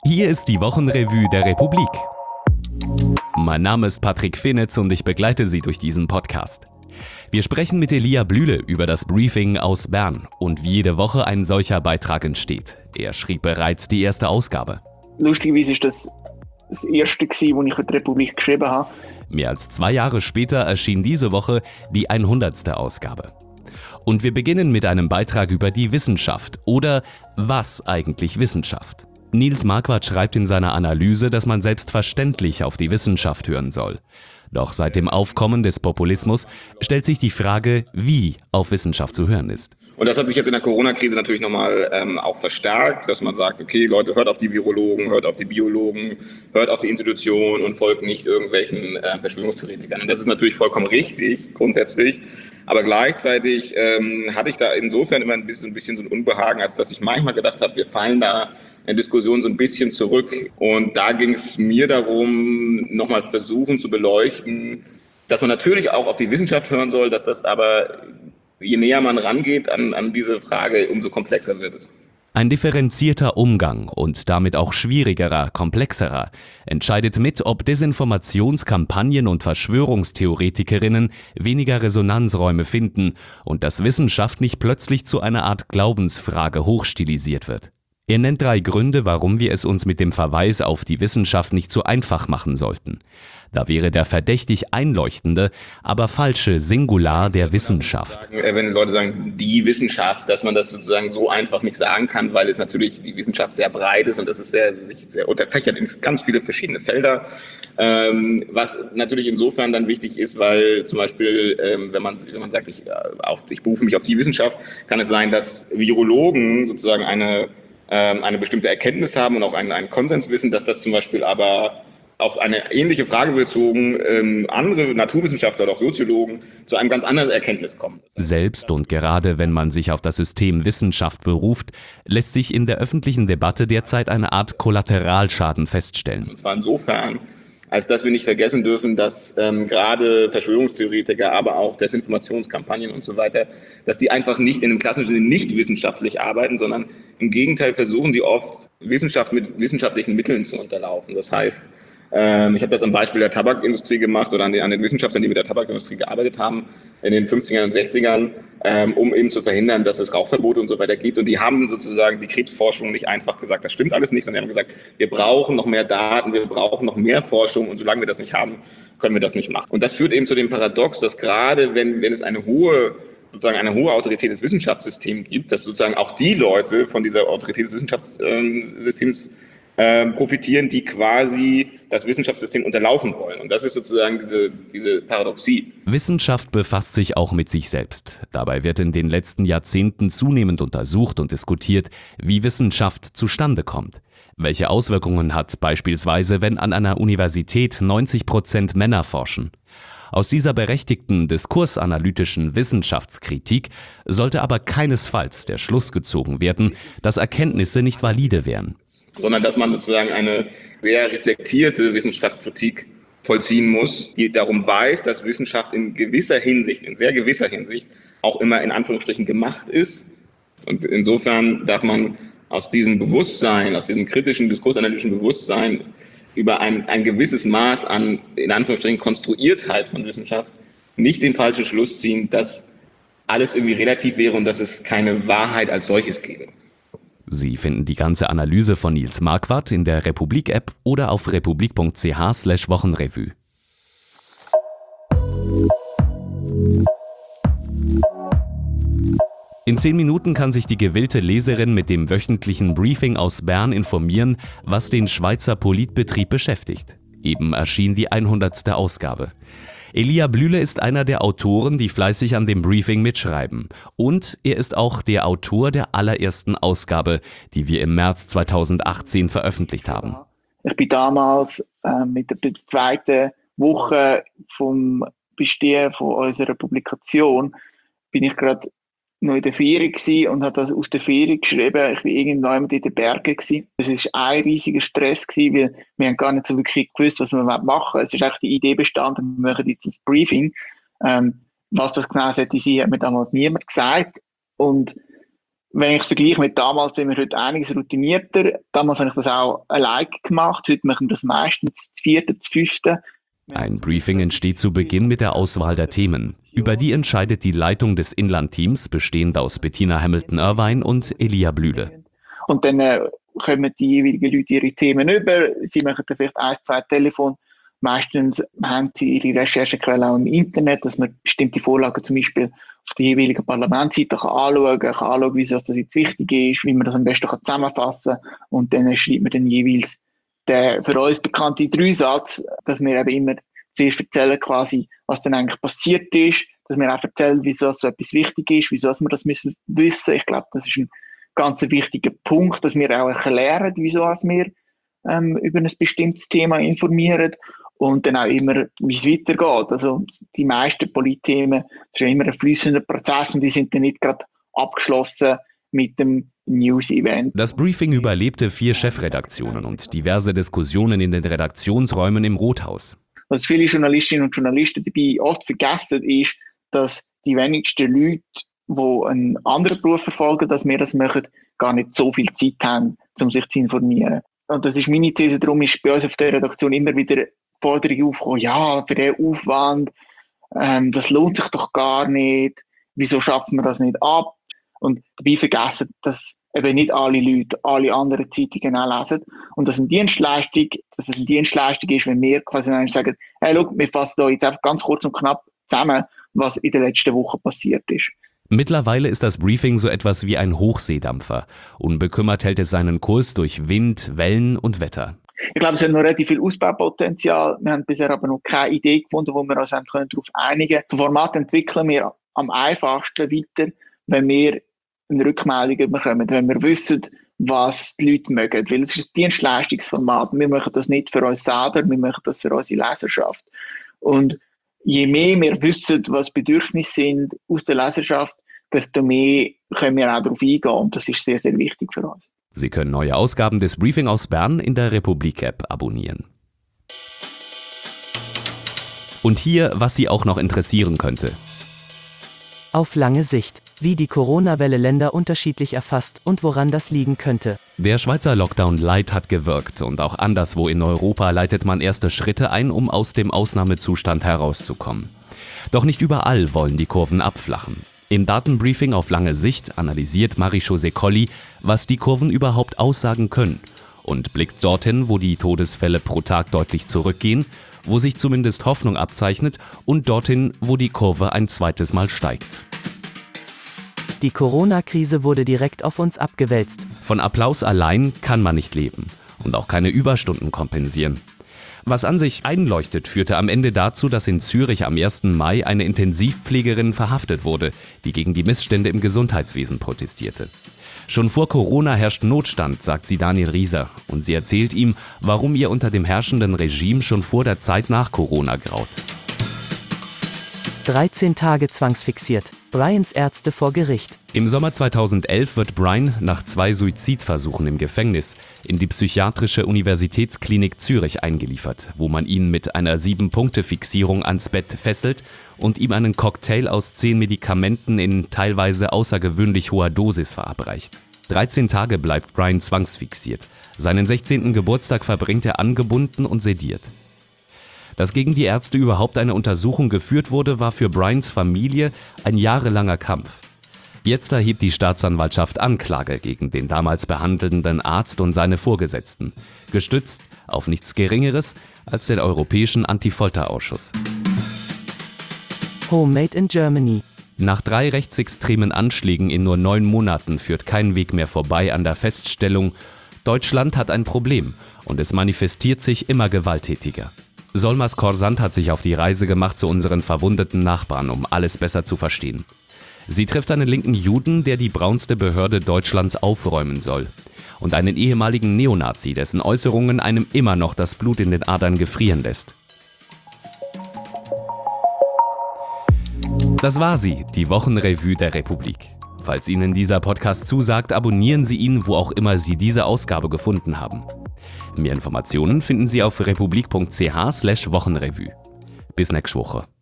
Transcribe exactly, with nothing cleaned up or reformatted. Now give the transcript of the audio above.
Hier ist die Wochenrevue der Republik. Mein Name ist Patrick Finitz und ich begleite Sie durch diesen Podcast. Wir sprechen mit Elia Blühle über das Briefing aus Bern und wie jede Woche ein solcher Beitrag entsteht. Er schrieb bereits die erste Ausgabe. Lustigerweise war das das erste, das ich für die Republik geschrieben habe. Mehr als zwei Jahre später erschien diese Woche die hundertste Ausgabe. Und wir beginnen mit einem Beitrag über die Wissenschaft oder was eigentlich Wissenschaft. Nils Marquardt schreibt in seiner Analyse, dass man selbstverständlich auf die Wissenschaft hören soll. Doch seit dem Aufkommen des Populismus stellt sich die Frage, wie auf Wissenschaft zu hören ist. Und das hat sich jetzt in der Corona-Krise natürlich nochmal ähm, auch verstärkt, dass man sagt, okay, Leute, hört auf die Virologen, hört auf die Biologen, hört auf die Institutionen und folgt nicht irgendwelchen äh, Verschwörungstheoretikern. Und das ist natürlich vollkommen richtig, grundsätzlich. Aber gleichzeitig ähm, hatte ich da insofern immer ein bisschen, ein bisschen so ein Unbehagen, als dass ich manchmal gedacht habe, wir fallen da in Diskussion so ein bisschen zurück. Und da ging es mir darum, nochmal versuchen zu beleuchten, dass man natürlich auch auf die Wissenschaft hören soll, dass das aber, je näher man rangeht an, an diese Frage, umso komplexer wird es. Ein differenzierter Umgang und damit auch schwierigerer, komplexerer entscheidet mit, ob Desinformationskampagnen und Verschwörungstheoretikerinnen weniger Resonanzräume finden und dass Wissenschaft nicht plötzlich zu einer Art Glaubensfrage hochstilisiert wird. Er nennt drei Gründe, warum wir es uns mit dem Verweis auf die Wissenschaft nicht so einfach machen sollten. Da wäre der verdächtig einleuchtende, aber falsche Singular der Wissenschaft. Wenn Leute sagen, die Wissenschaft, dass man das sozusagen so einfach nicht sagen kann, weil es natürlich die Wissenschaft sehr breit ist und das ist sehr, sich sehr unterfächert in ganz viele verschiedene Felder. Ähm, was natürlich insofern dann wichtig ist, weil zum Beispiel, ähm, wenn man, wenn man sagt, ich, auf, ich berufe mich auf die Wissenschaft, kann es sein, dass Virologen sozusagen eine eine bestimmte Erkenntnis haben und auch einen, einen Konsens wissen, dass das zum Beispiel aber auf eine ähnliche Frage bezogen ähm, andere Naturwissenschaftler oder auch Soziologen zu einem ganz anderen Erkenntnis kommen. Selbst und gerade wenn man sich auf das System Wissenschaft beruft, lässt sich in der öffentlichen Debatte derzeit eine Art Kollateralschaden feststellen. Und zwar insofern, als dass wir nicht vergessen dürfen, dass ähm, gerade Verschwörungstheoretiker, aber auch Desinformationskampagnen und so weiter, dass die einfach nicht in einem klassischen Sinne nicht wissenschaftlich arbeiten, sondern im Gegenteil versuchen die oft, Wissenschaft mit wissenschaftlichen Mitteln zu unterlaufen. Das heißt, ähm, ich habe das am Beispiel der Tabakindustrie gemacht oder an den, an den Wissenschaftlern, die mit der Tabakindustrie gearbeitet haben in den fünfzigern und sechzigern, ähm, um eben zu verhindern, dass es Rauchverbote und so weiter gibt. Und die haben sozusagen die Krebsforschung nicht einfach gesagt, das stimmt alles nicht, sondern die haben gesagt, wir brauchen noch mehr Daten, wir brauchen noch mehr Forschung und solange wir das nicht haben, können wir das nicht machen. Und das führt eben zu dem Paradox, dass gerade wenn, wenn es eine hohe sozusagen eine hohe Autorität des Wissenschaftssystems gibt, dass sozusagen auch die Leute von dieser Autorität des Wissenschaftssystems äh, profitieren, die quasi das Wissenschaftssystem unterlaufen wollen. Und das ist sozusagen diese, diese Paradoxie. Wissenschaft befasst sich auch mit sich selbst. Dabei wird in den letzten Jahrzehnten zunehmend untersucht und diskutiert, wie Wissenschaft zustande kommt. Welche Auswirkungen hat beispielsweise, wenn an einer Universität neunzig Prozent Männer forschen? Aus dieser berechtigten diskursanalytischen Wissenschaftskritik sollte aber keinesfalls der Schluss gezogen werden, dass Erkenntnisse nicht valide wären. Sondern dass man sozusagen eine sehr reflektierte Wissenschaftskritik vollziehen muss, die darum weiß, dass Wissenschaft in gewisser Hinsicht, in sehr gewisser Hinsicht, auch immer in Anführungsstrichen gemacht ist. Und insofern darf man aus diesem Bewusstsein, aus diesem kritischen, diskursanalytischen Bewusstsein über ein, ein gewisses Maß an, in Anführungsstrichen, Konstruiertheit von Wissenschaft nicht den falschen Schluss ziehen, dass alles irgendwie relativ wäre und dass es keine Wahrheit als solches gäbe. Sie finden die ganze Analyse von Nils Marquardt in der Republik-App oder auf republik.ch slash Wochenrevue. In zehn Minuten kann sich die gewillte Leserin mit dem wöchentlichen Briefing aus Bern informieren, was den Schweizer Politbetrieb beschäftigt. Eben erschien die hundertste Ausgabe. Elia Blühle ist einer der Autoren, die fleißig an dem Briefing mitschreiben. Und er ist auch der Autor der allerersten Ausgabe, die wir im März zweitausendachtzehn veröffentlicht haben. Ich bin damals äh, mit der zweiten Woche vom Bestehen von unserer Publikation bin ich gerade noch in der Ferien gewesen und habe das aus der Ferien geschrieben. Ich war irgendwann in den Bergen gewesen. Es war ein riesiger Stress gewesen, weil wir haben gar nicht so wirklich gewusst, was wir machen wollen. Es ist eigentlich die Idee bestanden, wir machen jetzt ein Briefing. Ähm, was das genau sollte sein, hat mir damals niemand gesagt. Und Wenn ich es vergleiche mit damals, sind wir heute einiges routinierter. Damals habe ich das auch alleine gemacht. Heute machen wir das meistens zu vierten, zu fünften. Ein Briefing entsteht zu Beginn mit der Auswahl der Themen. Über die entscheidet die Leitung des Inlandteams, bestehend aus Bettina Hamilton-Irvine und Elia Blühle. Und dann äh, kommen die jeweiligen Leute ihre Themen über. Sie machen dann vielleicht ein, zwei Telefon. Meistens haben sie ihre Recherchequellen auch im Internet, dass man bestimmte Vorlagen zum Beispiel auf der jeweiligen Parlamentsseite kann anschauen kann, kann anschauen, wieso das jetzt wichtig ist, wie man das am besten kann zusammenfassen kann. Und dann schreibt man dann jeweils den für uns bekannten Dreisatz, dass wir eben immer zuerst erzählen, quasi, was dann eigentlich passiert ist, dass wir auch erzählen, wieso so etwas wichtig ist, wieso wir das müssen wissen. Ich glaube, das ist ein ganz wichtiger Punkt, dass wir auch erklären, wieso wir ähm, über ein bestimmtes Thema informieren und dann auch immer, wie es weitergeht. Also die meisten Politthemen sind immer ein fließender Prozess und die sind dann nicht gerade abgeschlossen mit dem News-Event. Das Briefing überlebte vier Chefredaktionen und diverse Diskussionen in den Redaktionsräumen im Rothaus. Was viele Journalistinnen und Journalisten dabei oft vergessen, ist, dass die wenigsten Leute, die einen anderen Beruf verfolgen, dass wir das machen, gar nicht so viel Zeit haben, um sich zu informieren. Und das ist meine These, darum ist bei uns auf der Redaktion immer wieder die Forderung aufgekommen, ja, für den Aufwand, ähm, das lohnt sich doch gar nicht, wieso schaffen wir das nicht ab? Und dabei vergessen, dass eben nicht alle Leute alle anderen Zeitungen auch lesen und dass, eine Dienstleistung, dass es eine Dienstleistung ist, wenn wir quasi sagen, hey, schau, wir fassen da jetzt einfach ganz kurz und knapp zusammen, was in den letzten Wochen passiert ist. Mittlerweile ist das Briefing so etwas wie ein Hochseedampfer. Unbekümmert hält es seinen Kurs durch Wind, Wellen und Wetter. Ich glaube, es hat noch relativ viel Ausbaupotenzial. Wir haben bisher aber noch keine Idee gefunden, wo wir uns darauf einigen können. Das Format entwickeln wir am einfachsten weiter, wenn wir eine Rückmeldung bekommen, wenn wir wissen, was die Leute mögen. Weil es ist ein Dienstleistungsformat. Wir machen das nicht für uns selber, wir machen das für unsere Leserschaft. Und je mehr wir wissen, was Bedürfnisse sind aus der Leserschaft, desto mehr können wir auch darauf eingehen. Und das ist sehr, sehr wichtig für uns. Sie können neue Ausgaben des Briefing aus Bern in der Republik-App abonnieren. Und hier, was Sie auch noch interessieren könnte. Auf lange Sicht, wie die Corona-Welle Länder unterschiedlich erfasst und woran das liegen könnte. Der Schweizer Lockdown Light hat gewirkt und auch anderswo in Europa leitet man erste Schritte ein, um aus dem Ausnahmezustand herauszukommen. Doch nicht überall wollen die Kurven abflachen. Im Datenbriefing auf lange Sicht analysiert Marie-José Colli, was die Kurven überhaupt aussagen können und blickt dorthin, wo die Todesfälle pro Tag deutlich zurückgehen, wo sich zumindest Hoffnung abzeichnet und dorthin, wo die Kurve ein zweites Mal steigt. Die Corona-Krise wurde direkt auf uns abgewälzt. Von Applaus allein kann man nicht leben und auch keine Überstunden kompensieren. Was an sich einleuchtet, führte am Ende dazu, dass in Zürich am ersten Mai eine Intensivpflegerin verhaftet wurde, die gegen die Missstände im Gesundheitswesen protestierte. Schon vor Corona herrscht Notstand, sagt sie Daniel Rieser, und sie erzählt ihm, warum ihr unter dem herrschenden Regime schon vor der Zeit nach Corona graut. dreizehn Tage zwangsfixiert. Brians Ärzte vor Gericht. Im Sommer zweitausendelf wird Brian nach zwei Suizidversuchen im Gefängnis in die Psychiatrische Universitätsklinik Zürich eingeliefert, wo man ihn mit einer sieben-Punkte-Fixierung ans Bett fesselt und ihm einen Cocktail aus zehn Medikamenten in teilweise außergewöhnlich hoher Dosis verabreicht. dreizehn Tage bleibt Brian zwangsfixiert. Seinen sechzehnten Geburtstag verbringt er angebunden und sediert. Dass gegen die Ärzte überhaupt eine Untersuchung geführt wurde, war für Brians Familie ein jahrelanger Kampf. Jetzt erhebt die Staatsanwaltschaft Anklage gegen den damals behandelnden Arzt und seine Vorgesetzten, gestützt auf nichts Geringeres als den Europäischen Antifolterausschuss. Homemade in Germany. Nach drei rechtsextremen Anschlägen in nur neun Monaten führt kein Weg mehr vorbei an der Feststellung, Deutschland hat ein Problem und es manifestiert sich immer gewalttätiger. Solmaz Korsand hat sich auf die Reise gemacht zu unseren verwundeten Nachbarn, um alles besser zu verstehen. Sie trifft einen linken Juden, der die braunste Behörde Deutschlands aufräumen soll. Und einen ehemaligen Neonazi, dessen Äußerungen einem immer noch das Blut in den Adern gefrieren lässt. Das war sie, die Wochenrevue der Republik. Falls Ihnen dieser Podcast zusagt, abonnieren Sie ihn, wo auch immer Sie diese Ausgabe gefunden haben. Mehr Informationen finden Sie auf republik punkt c h slash Wochenrevue. Bis nächste Woche.